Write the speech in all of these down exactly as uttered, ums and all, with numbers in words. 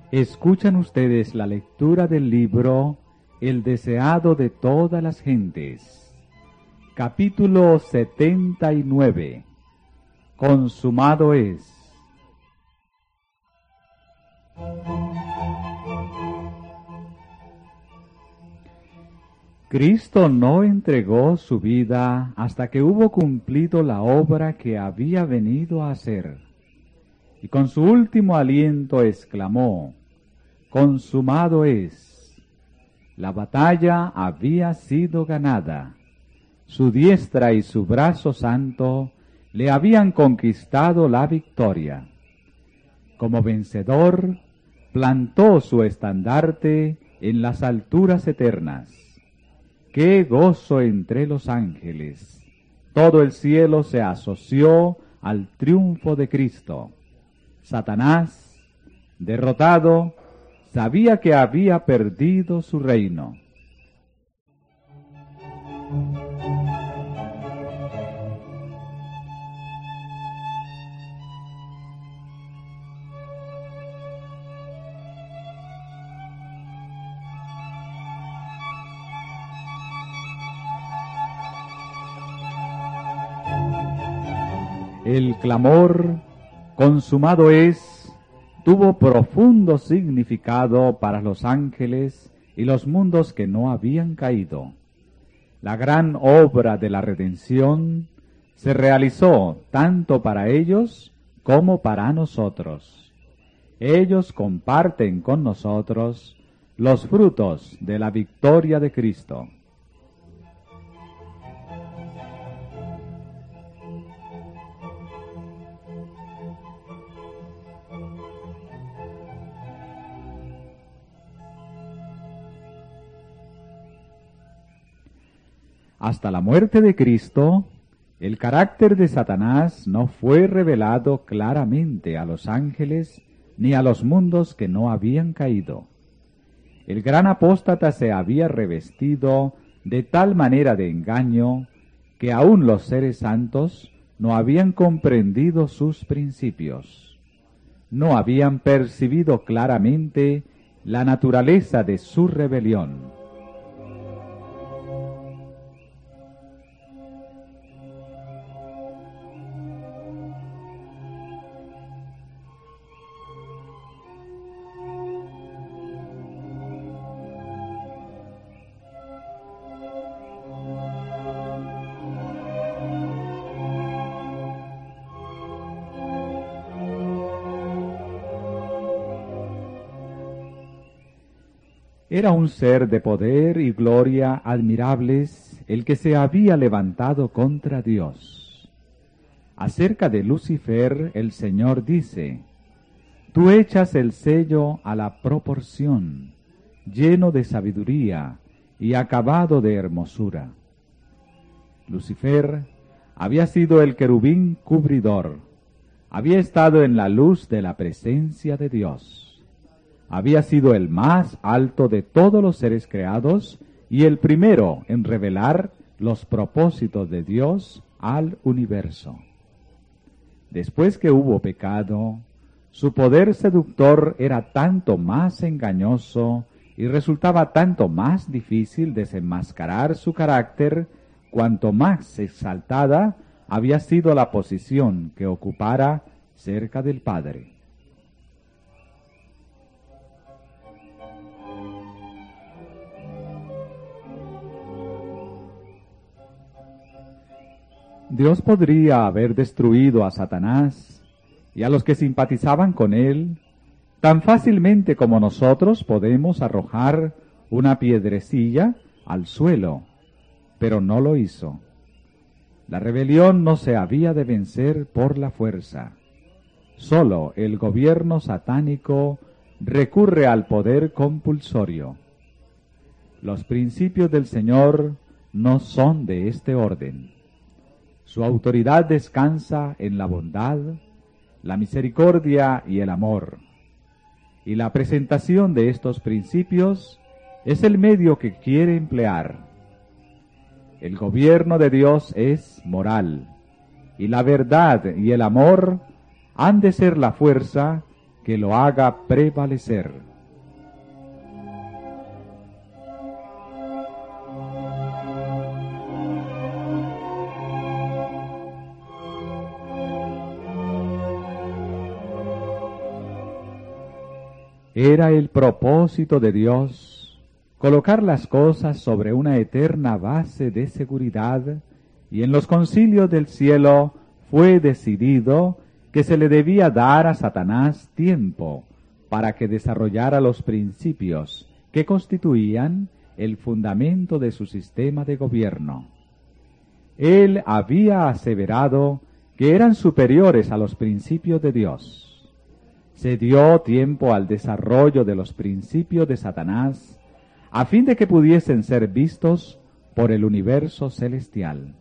Escuchan ustedes la lectura del libro El deseado de todas las gentes, capítulo setenta y nueve. Consumado es. Cristo no entregó su vida hasta que hubo cumplido la obra que había venido a hacer, y con su último aliento exclamó: consumado es. La batalla había sido ganada. Su diestra y su brazo santo le habían conquistado la victoria. Como vencedor, plantó su estandarte en las alturas eternas. ¡Qué gozo entre los ángeles! Todo el cielo se asoció al triunfo de Cristo. Satanás, derrotado, sabía que había perdido su reino. El clamor "consumado es" tuvo profundo significado para los ángeles y los mundos que no habían caído. La gran obra de la redención se realizó tanto para ellos como para nosotros. Ellos comparten con nosotros los frutos de la victoria de Cristo. Hasta la muerte de Cristo, el carácter de Satanás no fue revelado claramente a los ángeles ni a los mundos que no habían caído. El gran apóstata se había revestido de tal manera de engaño que aún los seres santos no habían comprendido sus principios. No habían percibido claramente la naturaleza de su rebelión. Era un ser de poder y gloria admirables el que se había levantado contra Dios. Acerca de Lucifer, el Señor dice: tú echas el sello a la proporción, lleno de sabiduría y acabado de hermosura. Lucifer había sido el querubín cubridor, había estado en la luz de la presencia de Dios. Había sido el más alto de todos los seres creados y el primero en revelar los propósitos de Dios al universo. Después que hubo pecado, su poder seductor era tanto más engañoso y resultaba tanto más difícil desenmascarar su carácter cuanto más exaltada había sido la posición que ocupara cerca del Padre. Dios podría haber destruido a Satanás y a los que simpatizaban con él tan fácilmente como nosotros podemos arrojar una piedrecilla al suelo, pero no lo hizo. La rebelión no se había de vencer por la fuerza. Solo el gobierno satánico recurre al poder compulsorio. Los principios del Señor no son de este orden. Su autoridad descansa en la bondad, la misericordia y el amor. Y la presentación de estos principios es el medio que quiere emplear. El gobierno de Dios es moral, y la verdad y el amor han de ser la fuerza que lo haga prevalecer. Era el propósito de Dios colocar las cosas sobre una eterna base de seguridad, y en los concilios del cielo fue decidido que se le debía dar a Satanás tiempo para que desarrollara los principios que constituían el fundamento de su sistema de gobierno. Él había aseverado que eran superiores a los principios de Dios. Se dio tiempo al desarrollo de los principios de Satanás, a fin de que pudiesen ser vistos por el universo celestial.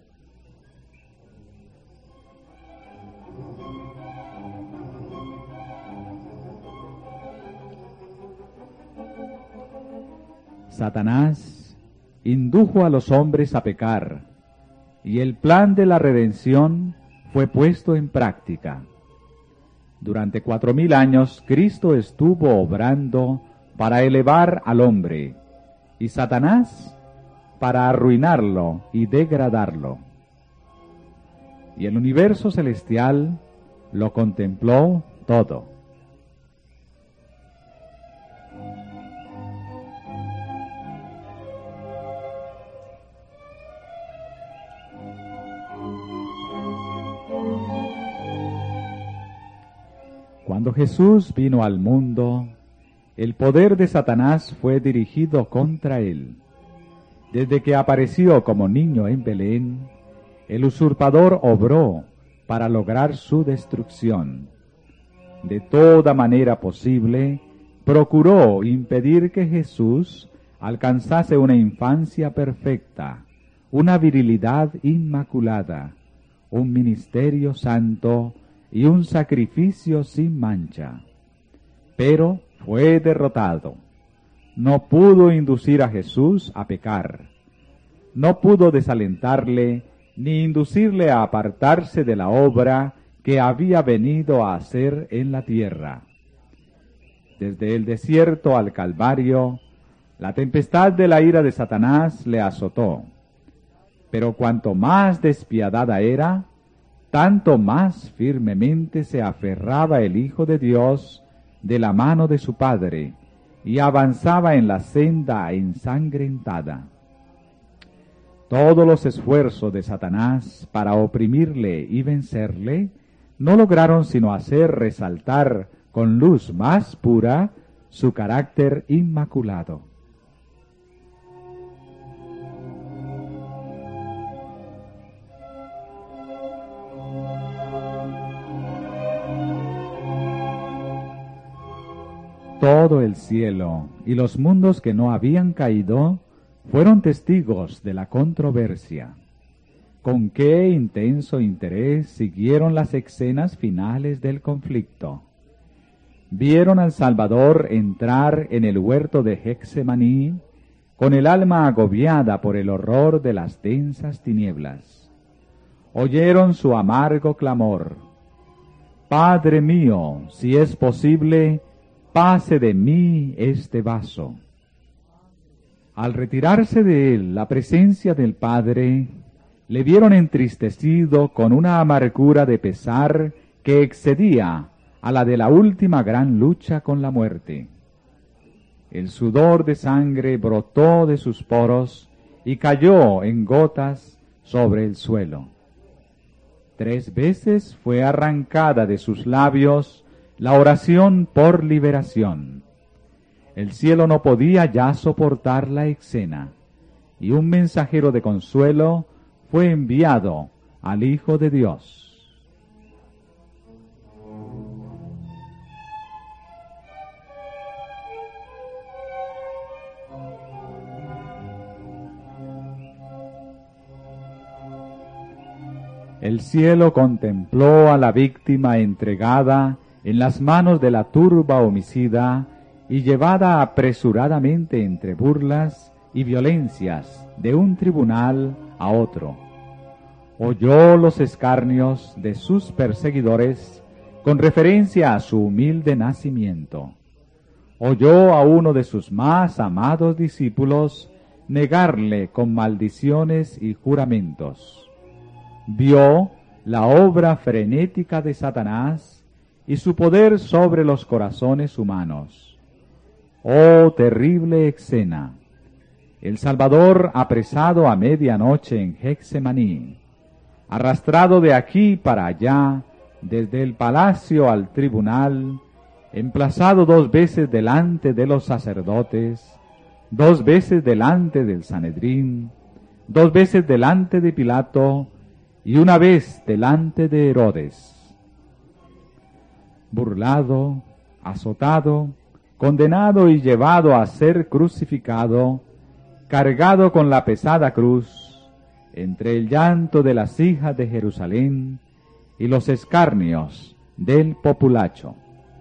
Satanás indujo a los hombres a pecar, y el plan de la redención fue puesto en práctica. Durante cuatro mil años Cristo estuvo obrando para elevar al hombre, y Satanás para arruinarlo y degradarlo. Y el universo celestial lo contempló todo. Cuando Jesús vino al mundo, el poder de Satanás fue dirigido contra él. Desde que apareció como niño en Belén, el usurpador obró para lograr su destrucción. De toda manera posible, procuró impedir que Jesús alcanzase una infancia perfecta, una virilidad inmaculada, un ministerio santo y un sacrificio sin mancha. Pero fue derrotado. No pudo inducir a Jesús a pecar. No pudo desalentarle ni inducirle a apartarse de la obra que había venido a hacer en la tierra. Desde el desierto al Calvario, la tempestad de la ira de Satanás le azotó. Pero cuanto más despiadada era, tanto más firmemente se aferraba el Hijo de Dios de la mano de su Padre, y avanzaba en la senda ensangrentada. Todos los esfuerzos de Satanás para oprimirle y vencerle no lograron sino hacer resaltar con luz más pura su carácter inmaculado. Todo el cielo y los mundos que no habían caído fueron testigos de la controversia. Con qué intenso interés siguieron las escenas finales del conflicto. Vieron al Salvador entrar en el huerto de Getsemaní con el alma agobiada por el horror de las densas tinieblas. Oyeron su amargo clamor: «Padre mío, si es posible, pase de mí este vaso». Al retirarse de él la presencia del Padre, le vieron entristecido con una amargura de pesar que excedía a la de la última gran lucha con la muerte. El sudor de sangre brotó de sus poros y cayó en gotas sobre el suelo. Tres veces fue arrancada de sus labios la oración por liberación. El cielo no podía ya soportar la escena, y un mensajero de consuelo fue enviado al Hijo de Dios. El cielo contempló a la víctima entregada en las manos de la turba homicida y llevada apresuradamente entre burlas y violencias de un tribunal a otro. Oyó los escarnios de sus perseguidores con referencia a su humilde nacimiento. Oyó a uno de sus más amados discípulos negarle con maldiciones y juramentos. Vio la obra frenética de Satanás y su poder sobre los corazones humanos. ¡Oh, terrible escena! El Salvador apresado a medianoche en Getsemaní, arrastrado de aquí para allá, desde el palacio al tribunal, emplazado dos veces delante de los sacerdotes, dos veces delante del Sanedrín, dos veces delante de Pilato y una vez delante de Herodes. Burlado, azotado, condenado y llevado a ser crucificado, cargado con la pesada cruz, entre el llanto de las hijas de Jerusalén y los escarnios del populacho.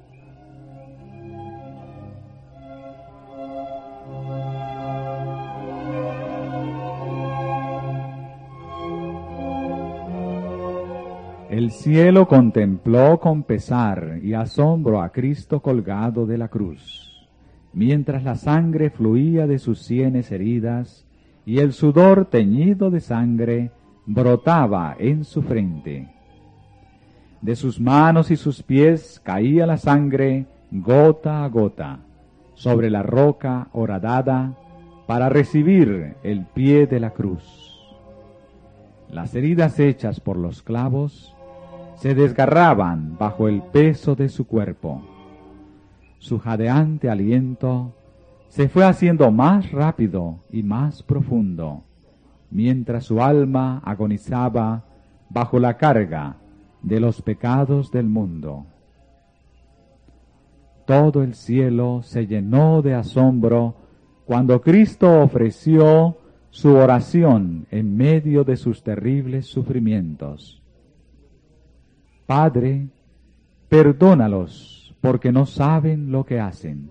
El cielo contempló con pesar y asombro a Cristo colgado de la cruz, mientras la sangre fluía de sus sienes heridas y el sudor teñido de sangre brotaba en su frente. De sus manos y sus pies caía la sangre gota a gota sobre la roca horadada para recibir el pie de la cruz. Las heridas hechas por los clavos se desgarraban bajo el peso de su cuerpo. Su jadeante aliento se fue haciendo más rápido y más profundo, mientras su alma agonizaba bajo la carga de los pecados del mundo. Todo el cielo se llenó de asombro cuando Cristo ofreció su oración en medio de sus terribles sufrimientos. Padre, perdónalos, porque no saben lo que hacen.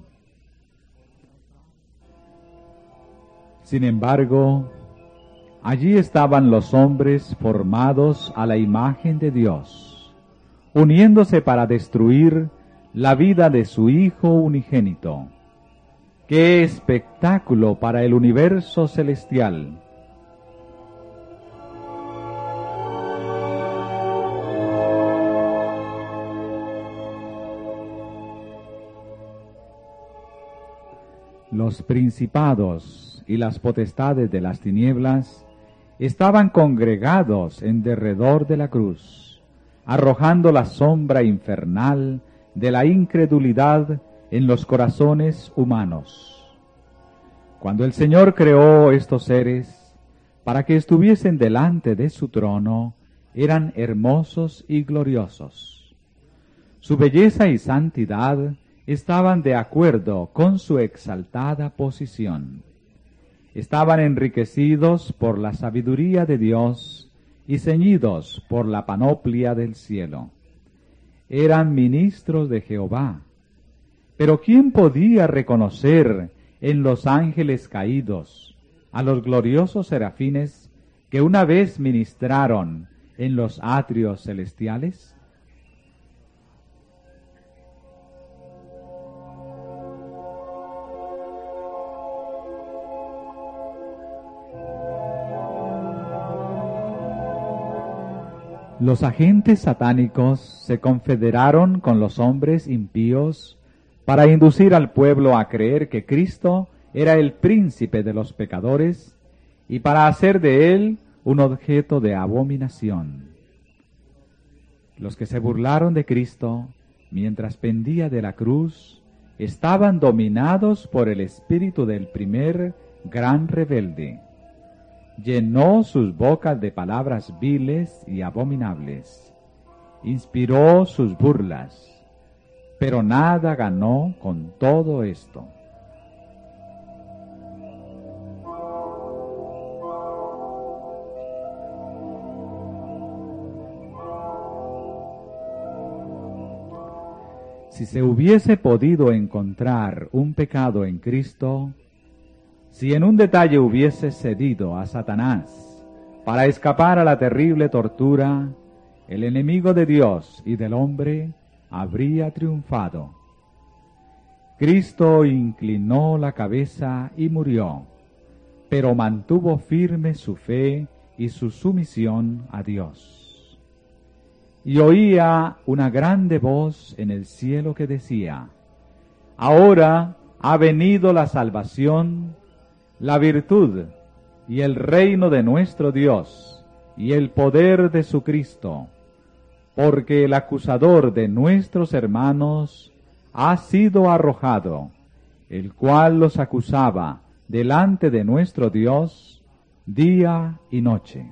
Sin embargo, allí estaban los hombres formados a la imagen de Dios, uniéndose para destruir la vida de su Hijo unigénito. ¡Qué espectáculo para el universo celestial! Los principados y las potestades de las tinieblas estaban congregados en derredor de la cruz, arrojando la sombra infernal de la incredulidad en los corazones humanos. Cuando el Señor creó estos seres para que estuviesen delante de su trono, eran hermosos y gloriosos. Su belleza y santidad estaban de acuerdo con su exaltada posición. Estaban enriquecidos por la sabiduría de Dios y ceñidos por la panoplia del cielo. Eran ministros de Jehová. Pero ¿quién podía reconocer en los ángeles caídos a los gloriosos serafines que una vez ministraron en los atrios celestiales? Los agentes satánicos se confederaron con los hombres impíos para inducir al pueblo a creer que Cristo era el príncipe de los pecadores y para hacer de él un objeto de abominación. Los que se burlaron de Cristo mientras pendía de la cruz estaban dominados por el espíritu del primer gran rebelde. Llenó sus bocas de palabras viles y abominables, inspiró sus burlas, pero nada ganó con todo esto. Si se hubiese podido encontrar un pecado en Cristo, si en un detalle hubiese cedido a Satanás para escapar a la terrible tortura, el enemigo de Dios y del hombre habría triunfado. Cristo inclinó la cabeza y murió, pero mantuvo firme su fe y su sumisión a Dios. Y oía una grande voz en el cielo que decía: Ahora ha venido la salvación, la virtud y el reino de nuestro Dios y el poder de su Cristo, porque el acusador de nuestros hermanos ha sido arrojado, el cual los acusaba delante de nuestro Dios día y noche.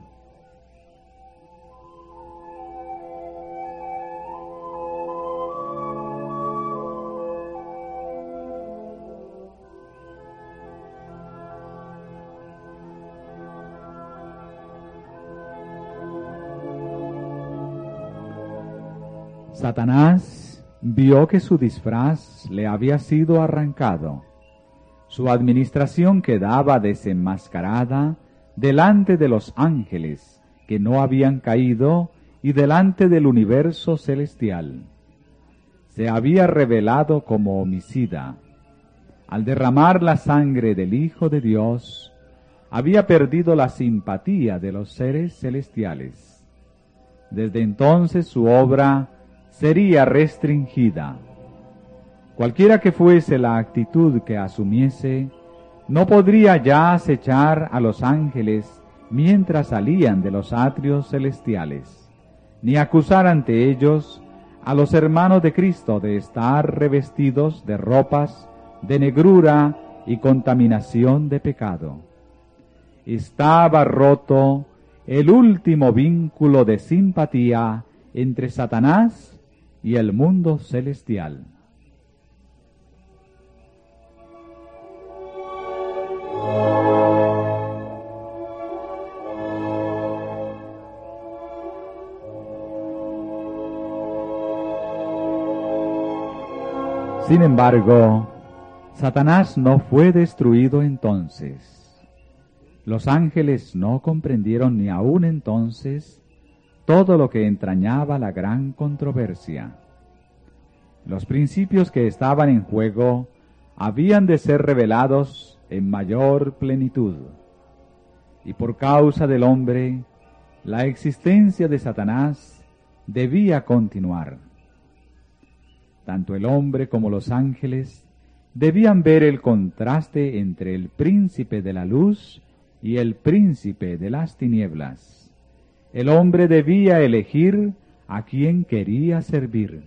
Satanás vio que su disfraz le había sido arrancado. Su administración quedaba desenmascarada delante de los ángeles que no habían caído y delante del universo celestial. Se había revelado como homicida. Al derramar la sangre del Hijo de Dios, había perdido la simpatía de los seres celestiales. Desde entonces su obra sería restringida. Cualquiera que fuese la actitud que asumiese, no podría ya acechar a los ángeles mientras salían de los atrios celestiales, ni acusar ante ellos a los hermanos de Cristo de estar revestidos de ropas de negrura y contaminación de pecado. Estaba roto el último vínculo de simpatía entre Satanás y el mundo celestial. Sin embargo, Satanás no fue destruido entonces. Los ángeles no comprendieron ni aún entonces todo lo que entrañaba la gran controversia. Los principios que estaban en juego habían de ser revelados en mayor plenitud, y por causa del hombre, la existencia de Satanás debía continuar. Tanto el hombre como los ángeles debían ver el contraste entre el príncipe de la luz y el príncipe de las tinieblas. El hombre debía elegir a quien quería servir.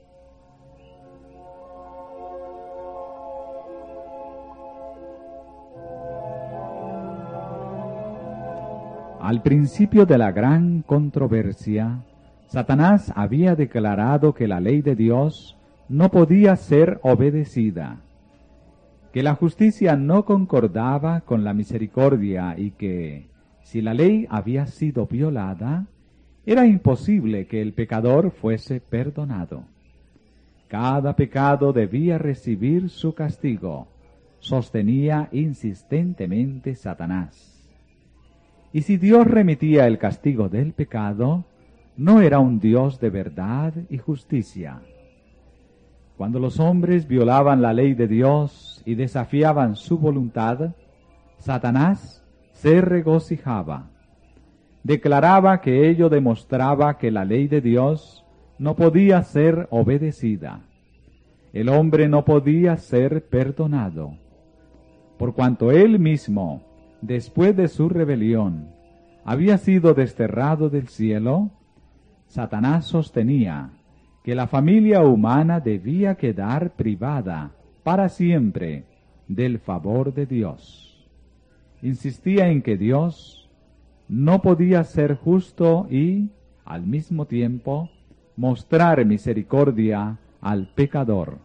Al principio de la gran controversia, Satanás había declarado que la ley de Dios no podía ser obedecida, que la justicia no concordaba con la misericordia y que, si la ley había sido violada, era imposible que el pecador fuese perdonado. Cada pecado debía recibir su castigo, sostenía insistentemente Satanás. Y si Dios remitía el castigo del pecado, no era un Dios de verdad y justicia. Cuando los hombres violaban la ley de Dios y desafiaban su voluntad, Satanás se regocijaba. Declaraba que ello demostraba que la ley de Dios no podía ser obedecida. El hombre no podía ser perdonado, por cuanto él mismo, después de su rebelión, había sido desterrado del cielo. Satanás sostenía que la familia humana debía quedar privada para siempre del favor de Dios. Insistía en que Dios no podía ser justo y, al mismo tiempo, mostrar misericordia al pecador.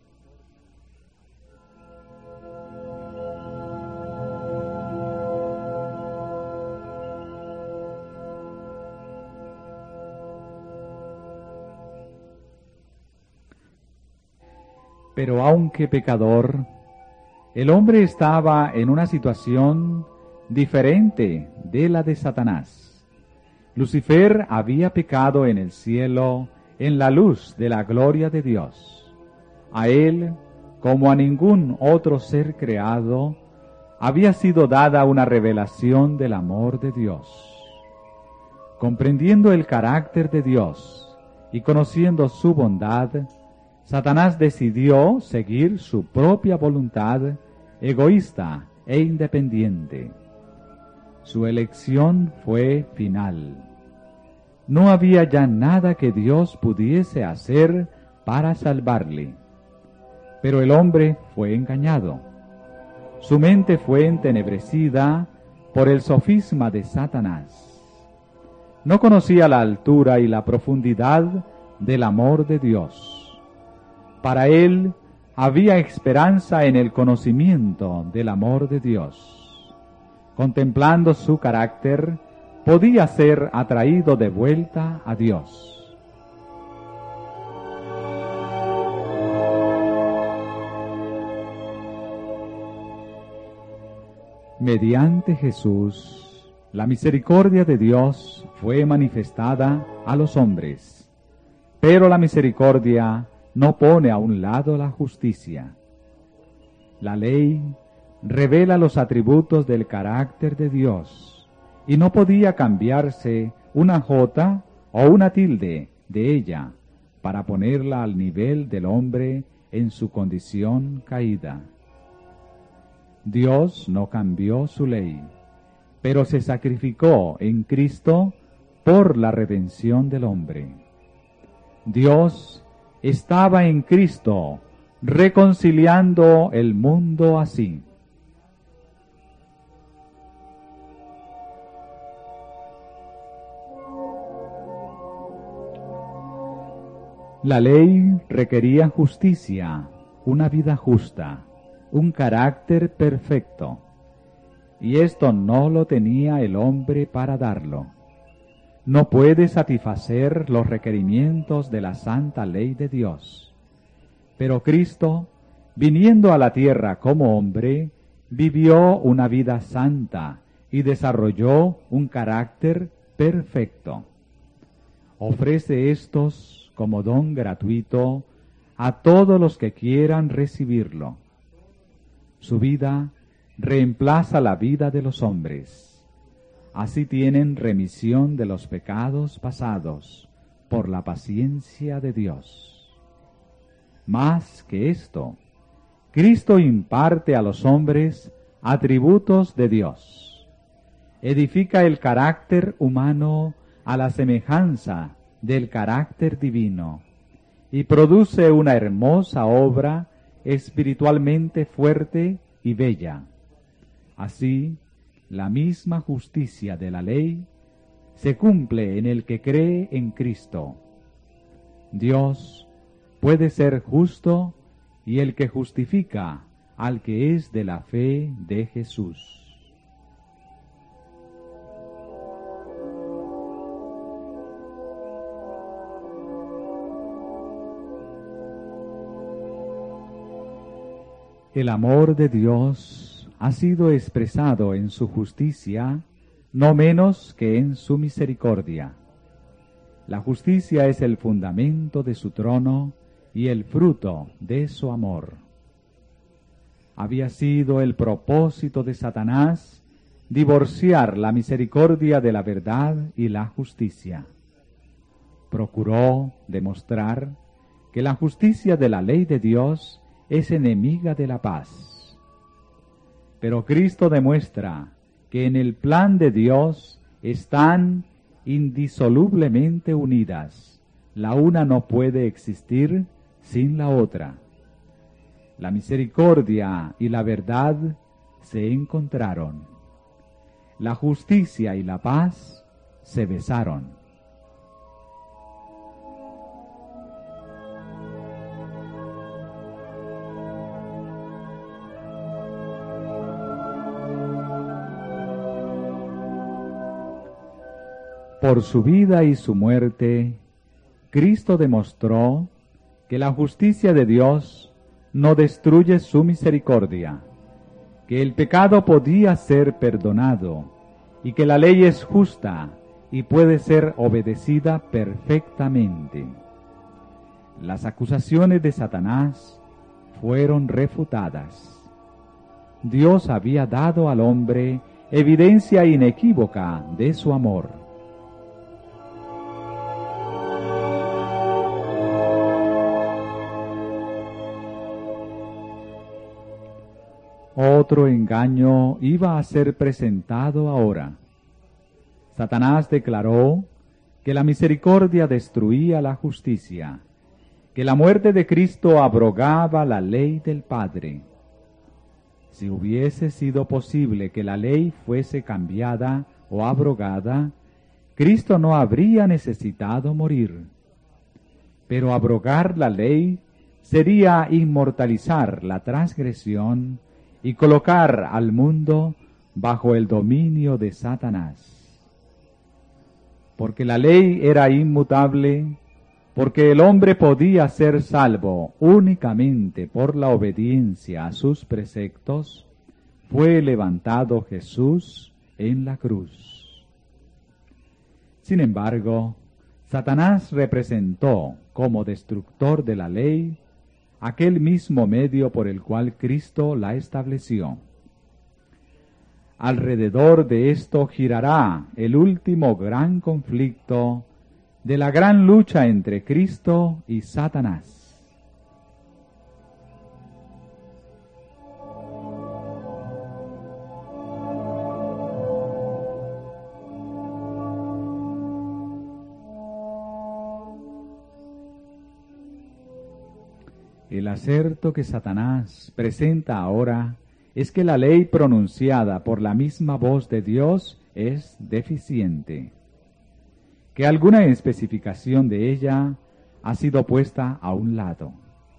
Pero aunque pecador, el hombre estaba en una situación diferente de la de Satanás. Lucifer había pecado en el cielo en la luz de la gloria de Dios. A él, como a ningún otro ser creado, había sido dada una revelación del amor de Dios. Comprendiendo el carácter de Dios y conociendo su bondad, Satanás decidió seguir su propia voluntad egoísta e independiente. Su elección fue final. No había ya nada que Dios pudiese hacer para salvarle. Pero el hombre fue engañado. Su mente fue entenebrecida por el sofisma de Satanás. No conocía la altura y la profundidad del amor de Dios. Para él había esperanza en el conocimiento del amor de Dios. Contemplando su carácter, podía ser atraído de vuelta a Dios. Mediante Jesús, la misericordia de Dios fue manifestada a los hombres, pero la misericordia no pone a un lado la justicia. La ley revela los atributos del carácter de Dios, y no podía cambiarse una jota o una tilde de ella para ponerla al nivel del hombre en su condición caída. Dios no cambió su ley, pero se sacrificó en Cristo por la redención del hombre. Dios estaba en Cristo reconciliando el mundo así. La ley requería justicia, una vida justa, un carácter perfecto, y esto no lo tenía el hombre para darlo. No puede satisfacer los requerimientos de la santa ley de Dios. Pero Cristo, viniendo a la tierra como hombre, vivió una vida santa y desarrolló un carácter perfecto. Ofrece estos como don gratuito a todos los que quieran recibirlo. Su vida reemplaza la vida de los hombres. Así tienen remisión de los pecados pasados por la paciencia de Dios. Más que esto, Cristo imparte a los hombres atributos de Dios. Edifica el carácter humano a la semejanza del carácter divino y produce una hermosa obra espiritualmente fuerte y bella. Así, la misma justicia de la ley se cumple en el que cree en Cristo. Dios puede ser justo y el que justifica al que es de la fe de Jesús. El amor de Dios ha sido expresado en su justicia, no menos que en su misericordia. La justicia es el fundamento de su trono y el fruto de su amor. Había sido el propósito de Satanás divorciar la misericordia de la verdad y la justicia. Procuró demostrar que la justicia de la ley de Dios es enemiga de la paz. Pero Cristo demuestra que en el plan de Dios están indisolublemente unidas. La una no puede existir sin la otra. La misericordia y la verdad se encontraron. La justicia y la paz se besaron. Por su vida y su muerte, Cristo demostró que la justicia de Dios no destruye su misericordia, que el pecado podía ser perdonado y que la ley es justa y puede ser obedecida perfectamente. las acusaciones de Satanás fueron refutadas. Dios había dado al hombre evidencia inequívoca de su amor. Otro engaño iba a ser presentado ahora. Satanás declaró que la misericordia destruía la justicia, que la muerte de Cristo abrogaba la ley del Padre. Si hubiese sido posible que la ley fuese cambiada o abrogada, Cristo no habría necesitado morir. Pero abrogar la ley sería inmortalizar la transgresión y colocar al mundo bajo el dominio de Satanás. Porque la ley era inmutable, porque el hombre podía ser salvo únicamente por la obediencia a sus preceptos, fue levantado Jesús en la cruz. Sin embargo, Satanás representó como destructor de la ley aquel mismo medio por el cual Cristo la estableció. Alrededor de esto girará el último gran conflicto de la gran lucha entre Cristo y Satanás. El aserto que Satanás presenta ahora es que la ley pronunciada por la misma voz de Dios es deficiente, que alguna especificación de ella ha sido puesta a un lado.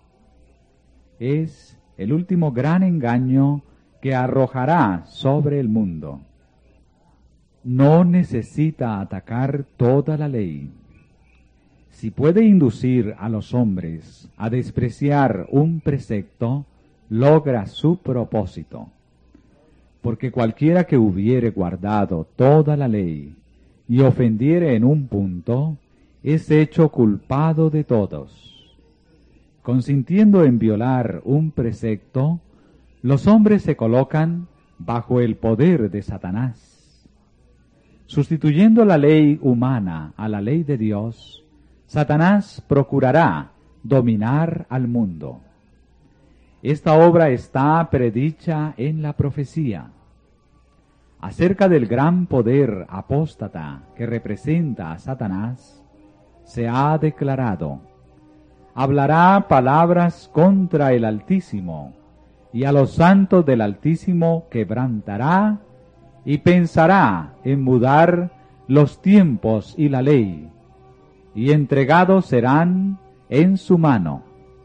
Es el último gran engaño que arrojará sobre el mundo. No necesita atacar toda la ley. Si puede inducir a los hombres a despreciar un precepto, logra su propósito. Porque cualquiera que hubiere guardado toda la ley y ofendiere en un punto, es hecho culpado de todos. Consintiendo en violar un precepto, los hombres se colocan bajo el poder de Satanás. Sustituyendo la ley humana a la ley de Dios, Satanás procurará dominar al mundo. Esta obra está predicha en la profecía. Acerca del gran poder apóstata que representa a Satanás, se ha declarado: hablará palabras contra el Altísimo, y a los santos del Altísimo quebrantará, y pensará en mudar los tiempos y la ley, y entregados serán en su mano.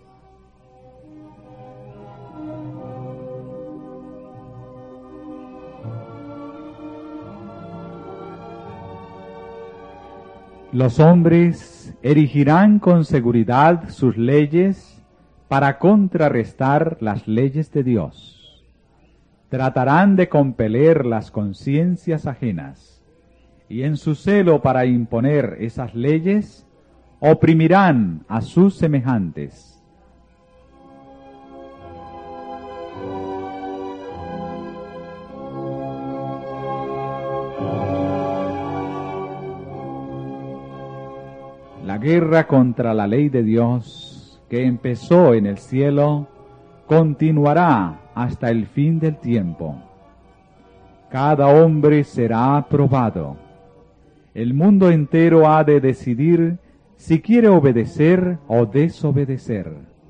Los hombres erigirán con seguridad sus leyes para contrarrestar las leyes de Dios. Tratarán de compeler las conciencias ajenas, y en su celo para imponer esas leyes, oprimirán a sus semejantes. La guerra contra la ley de Dios, que empezó en el cielo, continuará hasta el fin del tiempo. Cada hombre será probado. El mundo entero ha de decidir si quiere obedecer o desobedecer.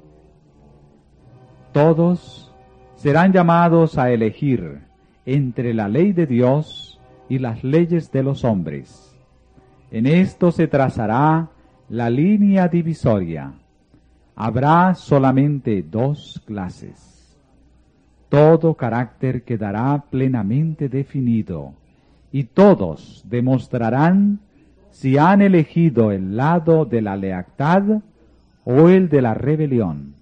Todos serán llamados a elegir entre la ley de Dios y las leyes de los hombres. En esto se trazará la línea divisoria. Habrá solamente dos clases. Todo carácter quedará plenamente definido, y todos demostrarán si han elegido el lado de la lealtad o el de la rebelión.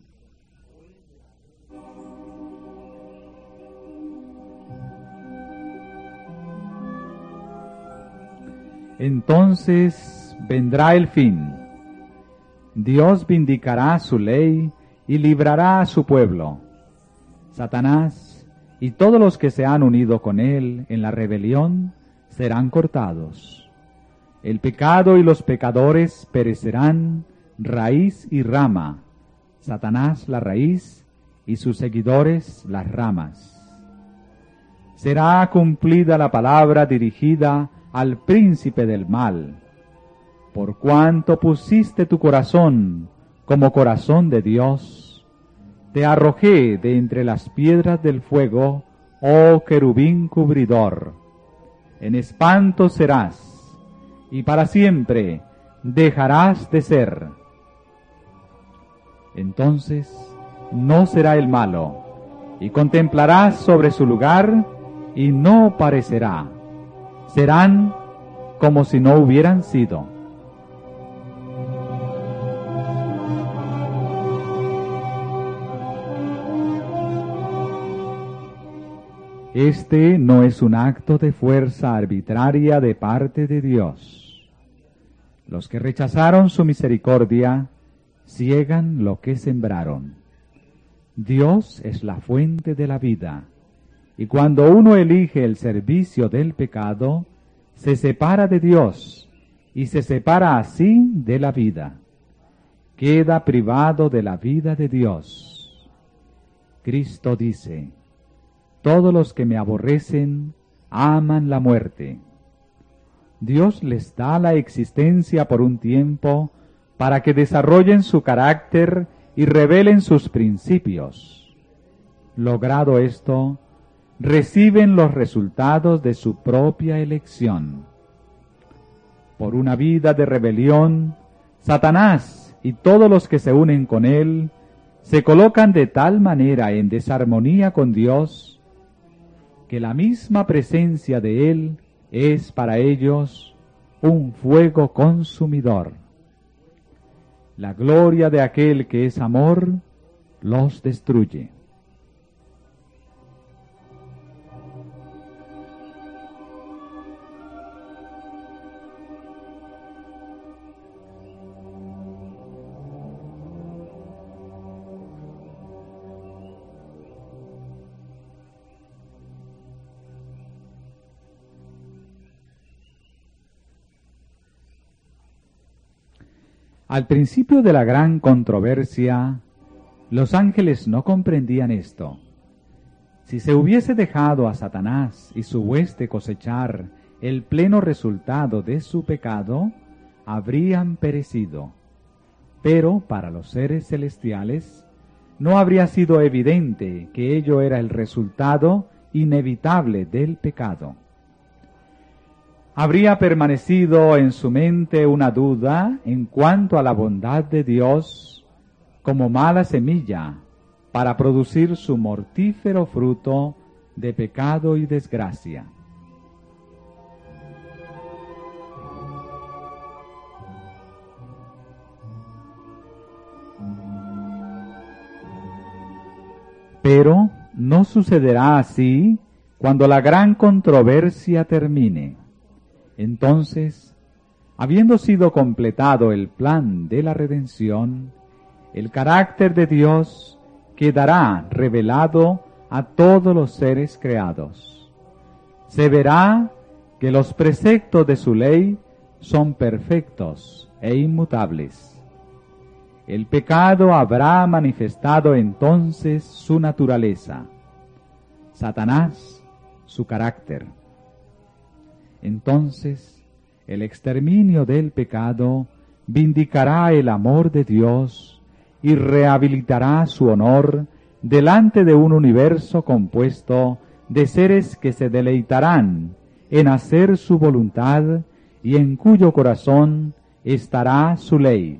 Entonces vendrá el fin, Dios vindicará su ley y librará a su pueblo. Satanás y todos los que se han unido con él en la rebelión serán cortados. El pecado y los pecadores perecerán, raíz y rama, Satanás la raíz y sus seguidores las ramas. Será cumplida la palabra dirigida al príncipe del mal. Por cuanto pusiste tu corazón como corazón de Dios, te arrojé de entre las piedras del fuego, oh querubín cubridor. En espanto serás, y para siempre dejarás de ser. Entonces no será el malo, y contemplarás sobre su lugar, y no parecerá. Serán como si no hubieran sido. Este no es un acto de fuerza arbitraria de parte de Dios. Los que rechazaron su misericordia ciegan lo que sembraron. Dios es la fuente de la vida, y cuando uno elige el servicio del pecado, se separa de Dios y se separa así de la vida. Queda privado de la vida de Dios. Cristo dice: todos los que me aborrecen aman la muerte. Dios les da la existencia por un tiempo para que desarrollen su carácter y revelen sus principios. Logrado esto, reciben los resultados de su propia elección. Por una vida de rebelión, Satanás y todos los que se unen con él se colocan de tal manera en desarmonía con Dios que la misma presencia de él es para ellos un fuego consumidor. La gloria de aquel que es amor los destruye. Al principio de la gran controversia, los ángeles no comprendían esto. Si se hubiese dejado a Satanás y su hueste cosechar el pleno resultado de su pecado, habrían perecido. Pero para los seres celestiales no habría sido evidente que ello era el resultado inevitable del pecado. Habría permanecido en su mente una duda en cuanto a la bondad de Dios como mala semilla para producir su mortífero fruto de pecado y desgracia. Pero no sucederá así cuando la gran controversia termine. Entonces, habiendo sido completado el plan de la redención, el carácter de Dios quedará revelado a todos los seres creados. Se verá que los preceptos de su ley son perfectos e inmutables. El pecado habrá manifestado entonces su naturaleza, Satanás su carácter. Entonces, el exterminio del pecado vindicará el amor de Dios y rehabilitará su honor delante de un universo compuesto de seres que se deleitarán en hacer su voluntad y en cuyo corazón estará su ley.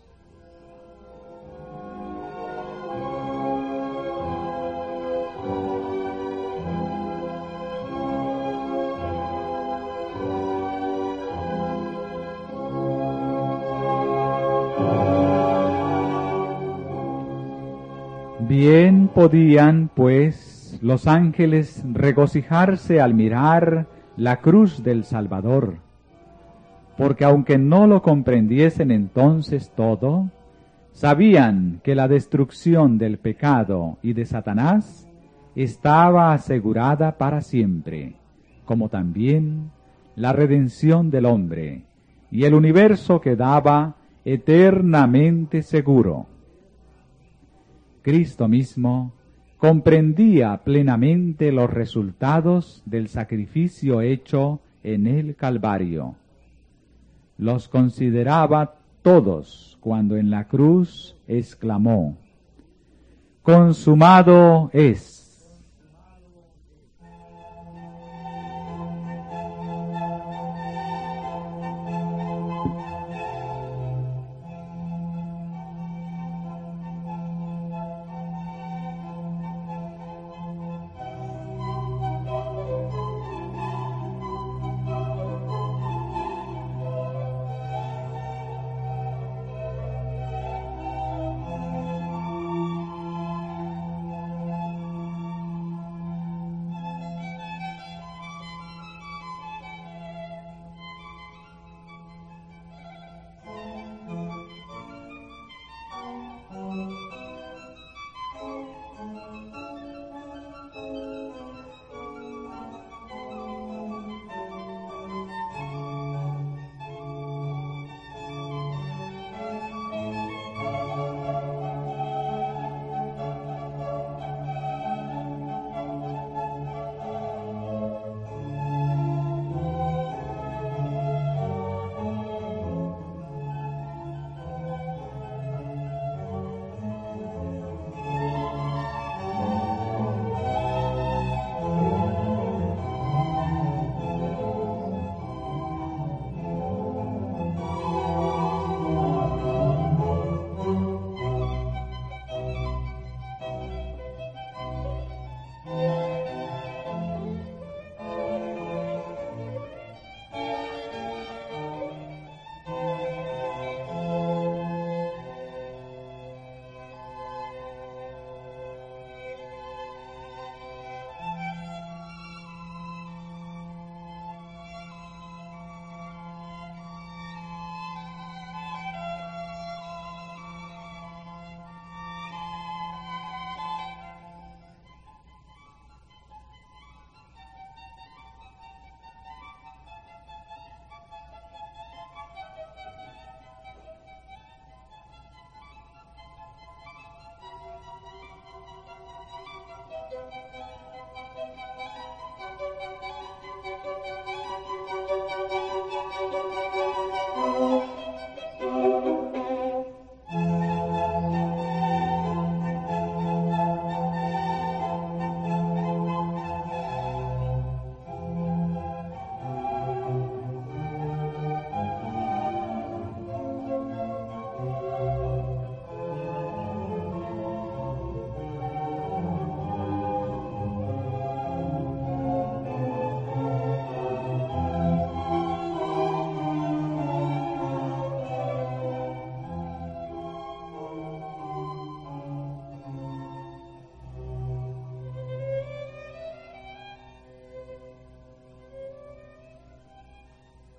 Bien podían, pues, los ángeles regocijarse al mirar la cruz del Salvador, porque aunque no lo comprendiesen entonces todo, Sabían que la destrucción del pecado y de Satanás estaba asegurada para siempre, como también la redención del hombre, y el universo quedaba eternamente seguro. Cristo mismo comprendía plenamente los resultados del sacrificio hecho en el Calvario. Los consideraba todos cuando en la cruz exclamó: «Consumado es».